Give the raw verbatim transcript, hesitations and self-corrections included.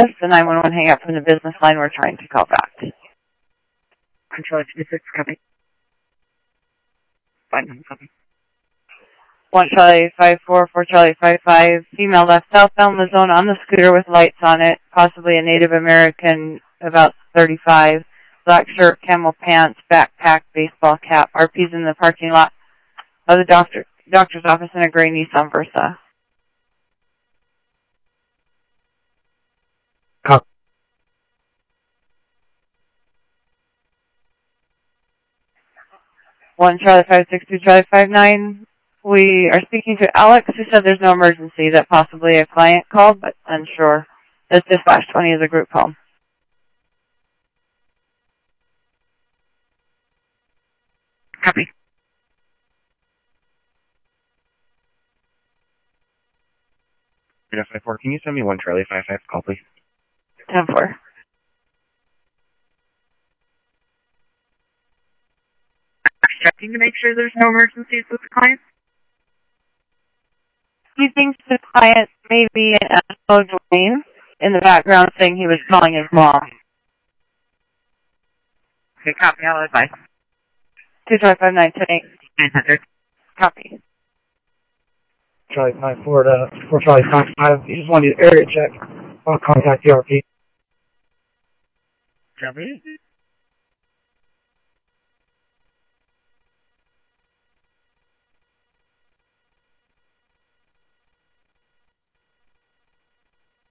the nine one one hang up from the business line. We're trying to call back. Control two six, copy. Fine, copy. One Charlie five four, four Charlie five five, female left southbound the zone on the scooter with lights on it, possibly a Native American, about thirty-five, black shirt, camel pants, backpack, baseball cap, R P's in the parking lot of the doctor, doctor's office in a gray Nissan Versa. Copy. One Charlie five six two Charlie five nine. We are speaking to Alex, who said there's no emergency, that possibly a client called, but unsure. This dispatch twenty is a group home. Copy. five four, can you send me one Charlie five five call, please? ten four. Checking to make sure there's no emergencies with the client? He thinks the client may be an Esmo Dwayne in the background saying he was calling his mom. Okay, copy. I'll advise. two Charlie five nine ten eight. nine hundred. Copy. Charlie five four to four Charlie five five. You just want to do area check. I'll contact the R P. Copy.